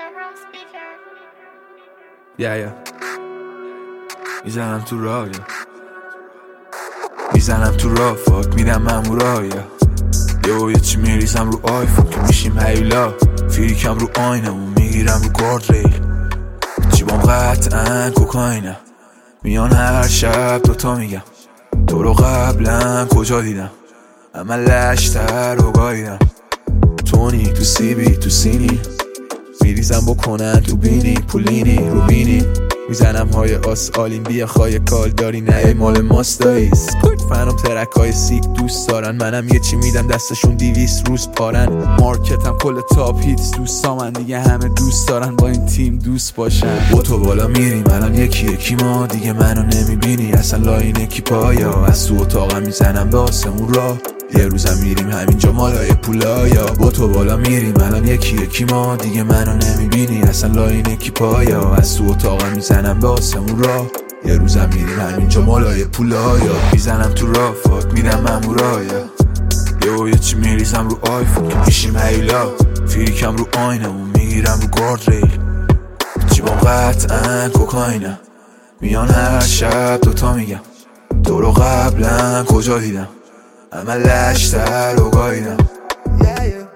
میزنم تو راه میزنم تو راه فاک میرم مامورا یه چی میریزم رو آیفون که میشیم هیولا فیریکم رو آینمون میگیرم رو گارد ریل جیبام قطعا کوکاینه میان هر شب دوتا میگم تو رو قبلا کجا دیدم اما لشتر رو گاییدم تونی تو سیبی تو سینی میریزم بکنن تو بینی پولینی رو بینی میزنم های آس آلین بیا خواهی کال داری نه مال ماست داییست فنم ترک های سیک دوست دارن منم یه چی میدم دستشون 200 روز پارن مارکتم کل تاپ هیتس دوستامن دیگه همه دوست دارن با این تیم دوست باشن با تو بالا میریم الان یکی ما دیگه منو نمیبینی اصلا لاین کی پایا از تو اتاقم میزنم به آسمون راه یه روزم میریم همینجا مالای پولایا با تو بالا میریم الان یکی ما دیگه منو نمیبینی اصلا لاین کی پایا از تو اتاقم میزنم به آسمون راه یه روزم میریم همینجا مالای پولایا میزنم تو راه فاک میرم مامورایا یه چی میریزم رو آیفون که میشیم هیولا فیریکم رو آینمون میگیرم رو گارد ریل جیبام قطعا کوکاینه میان هر شب دوتا میگم تو رو قبلا کجا دیدم اما لشتر رو گاییدم